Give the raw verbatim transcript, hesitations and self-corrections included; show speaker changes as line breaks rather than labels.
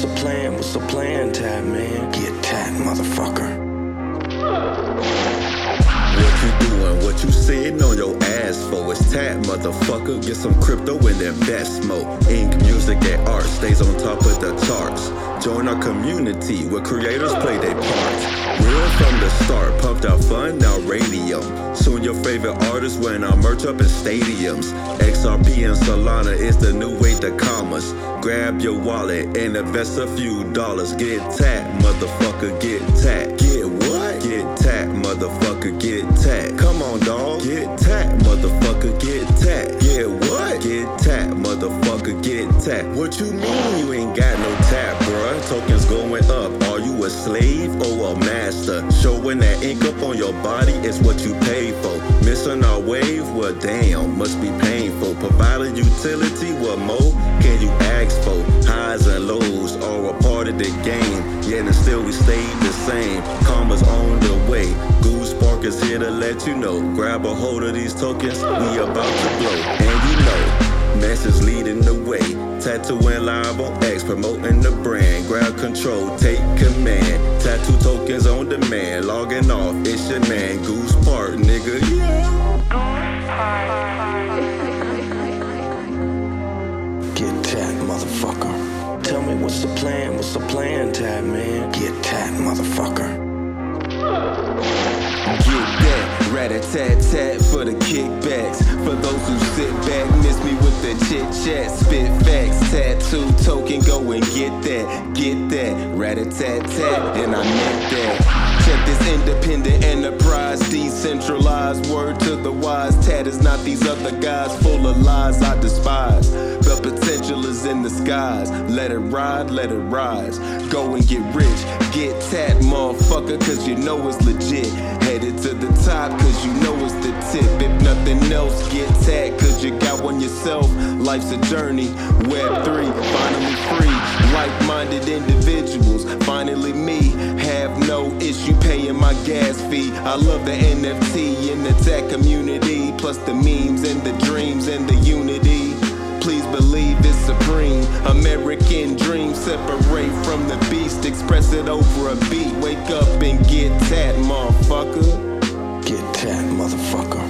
what's the plan? What's the plan, Tat man? Get tat, motherfucker.
What you doing? What you sitting on your ass for? It's tat, motherfucker. Get some crypto in that best mode. Ink, music, and art stays on top of the charts. Join our community where creators play their parts. Real from the start, pumped out fun, now radium. Soon your favorite artists wearing our merch up in stadiums. X R P and Solana is the new way to commerce. Grab your wallet and invest a few dollars. Get tat, motherfucker, get tat. Get what? Get tat, motherfucker, get tat. Come on, dawg. Get tat, motherfucker, get tat. Get what? Get tat, motherfucker, get tat. What you mean you ain't got no tat, bruh? Tokens going up. Are you a slave or a master? Showing that ink up on your body is what you pay for. Missing our wave? Well, damn, must be painful. Providing utility, what more can you ask for? Highs and lows are a part of the game, yet and still we stayed the same. Karma's on the way. Goose Spark is here to let you know. Grab a hold of these tokens, we about to blow. And you know, message leading the way. Tattooing live on X, promoting the brand. Grab control, take command. Tattoo tokens on demand. Logging off, it's your man, Goose Park, nigga. Yeah.
Get tat, motherfucker. Tell me what's the plan? What's the plan, Tat man? Get tat, motherfucker.
Get that, rat-a-tat-tat for the kickbacks. For those who sit back, miss me with the chit-chat. Spit facts, tattoo token, go and get that. Get that, rat-a-tat-tat, and I meant that. Check this independent enterprise, decentralized, word to the wise. Tat is not these other guys, full of lies I despise. The potential is in the skies, let it ride, let it rise. Go and get rich, get tat, motherfucker, cause you know it's legit. Headed to the top, cause you know it's the tip. If nothing else, get tat, cause you got one yourself. Life's a journey, Web three, finally free. Like-minded individuals, finally me. Have no issue paying my gas fee. I love the N F T and the tech community, plus the memes and the dreams and the unity. Please believe it's supreme. American dream, separate from the beast. Express it over a beat. Wake up and get tat, motherfucker.
Get tat, motherfucker.